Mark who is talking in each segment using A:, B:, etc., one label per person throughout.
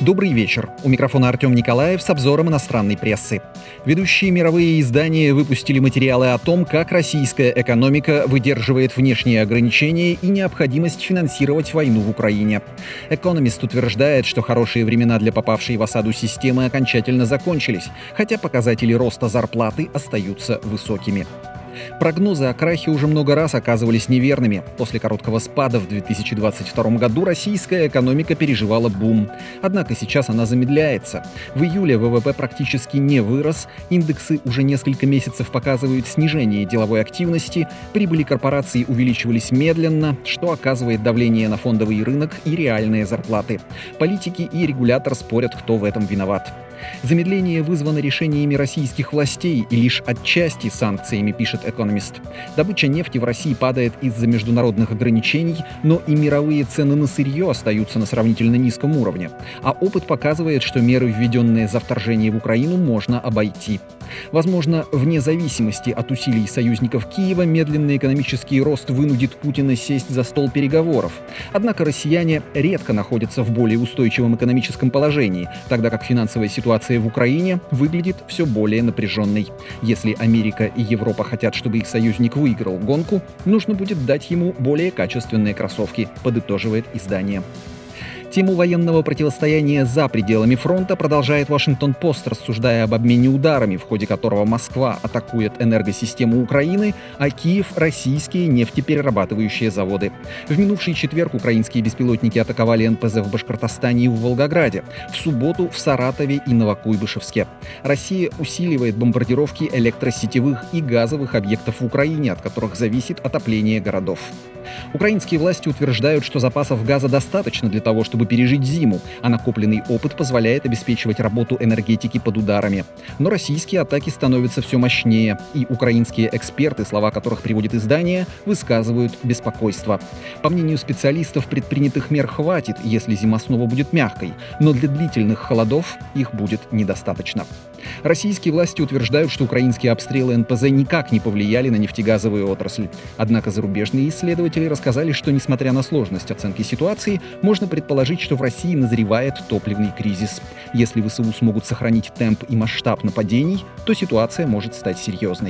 A: Добрый вечер. У микрофона Артем Николаев с обзором иностранной прессы. Ведущие мировые издания выпустили материалы о том, как российская экономика выдерживает внешние ограничения и необходимость финансировать войну в Украине. Экономист утверждает, что хорошие времена для попавшей в осаду системы окончательно закончились, хотя показатели роста зарплаты остаются высокими. Прогнозы о крахе уже много раз оказывались неверными. После короткого спада в 2022 году российская экономика переживала бум. Однако сейчас она замедляется. В июле ВВП практически не вырос, индексы уже несколько месяцев показывают снижение деловой активности, прибыли корпораций увеличивались медленно, что оказывает давление на фондовый рынок и реальные зарплаты. Политики и регулятор спорят, кто в этом виноват. Замедление вызвано решениями российских властей и лишь отчасти санкциями, пишет экономист. Добыча нефти в России падает из-за международных ограничений, но и мировые цены на сырье остаются на сравнительно низком уровне. А опыт показывает, что меры, введенные за вторжение в Украину, можно обойти. Возможно, вне зависимости от усилий союзников Киева, медленный экономический рост вынудит Путина сесть за стол переговоров. Однако россияне редко находятся в более устойчивом экономическом положении, тогда как финансовая ситуация в Украине выглядит все более напряженной. Если Америка и Европа хотят, чтобы их союзник выиграл гонку, нужно будет дать ему более качественные кроссовки, подытоживает издание. Тему военного противостояния за пределами фронта продолжает Вашингтон-Пост, рассуждая об обмене ударами, в ходе которого Москва атакует энергосистему Украины, а Киев – российские нефтеперерабатывающие заводы. В минувший четверг украинские беспилотники атаковали НПЗ в Башкортостане и в Волгограде, в субботу в Саратове и Новокуйбышевске. Россия усиливает бомбардировки электросетевых и газовых объектов в Украине, от которых зависит отопление городов. Украинские власти утверждают, что запасов газа достаточно для того, чтобы пережить зиму, а накопленный опыт позволяет обеспечивать работу энергетики под ударами. Но российские атаки становятся все мощнее, и украинские эксперты, слова которых приводит издание, высказывают беспокойство. По мнению специалистов, предпринятых мер хватит, если зима снова будет мягкой, но для длительных холодов их будет недостаточно. Российские власти утверждают, что украинские обстрелы НПЗ никак не повлияли на нефтегазовую отрасль. Однако зарубежные исследователи рассказали, что, несмотря на сложность оценки ситуации, можно предположить, что в России назревает топливный кризис. Если ВСУ смогут сохранить темп и масштаб нападений, то ситуация может стать серьезной.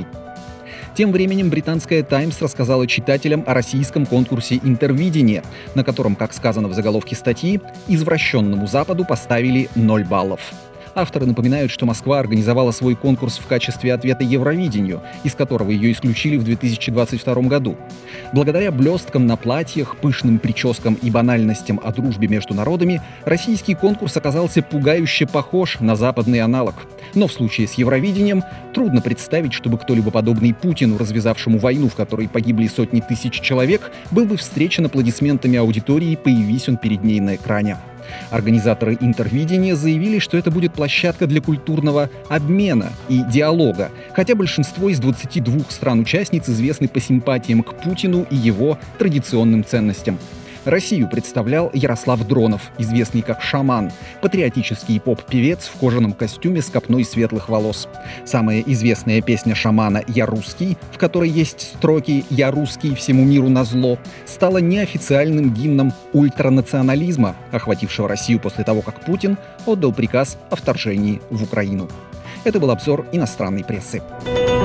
A: Тем временем британская «Таймс» рассказала читателям о российском конкурсе «Интервидение», на котором, как сказано в заголовке статьи, извращенному Западу поставили 0 баллов. Авторы напоминают, что Москва организовала свой конкурс в качестве ответа Евровидению, из которого ее исключили в 2022 году. Благодаря блесткам на платьях, пышным прическам и банальностям о дружбе между народами, российский конкурс оказался пугающе похож на западный аналог. Но в случае с Евровидением трудно представить, чтобы кто-либо подобный Путину, развязавшему войну, в которой погибли сотни тысяч человек, был бы встречен аплодисментами аудитории, появись он перед ней на экране. Организаторы «Интервидения» заявили, что это будет площадка для культурного обмена и диалога, хотя большинство из 22 стран-участниц известны по симпатиям к Путину и его традиционным ценностям. Россию представлял Ярослав Дронов, известный как «Шаман», патриотический поп-певец в кожаном костюме с копной светлых волос. Самая известная песня «Шамана» «Я русский», в которой есть строки «Я русский всему миру назло», стала неофициальным гимном ультранационализма, охватившего Россию после того, как Путин отдал приказ о вторжении в Украину. Это был обзор иностранной прессы.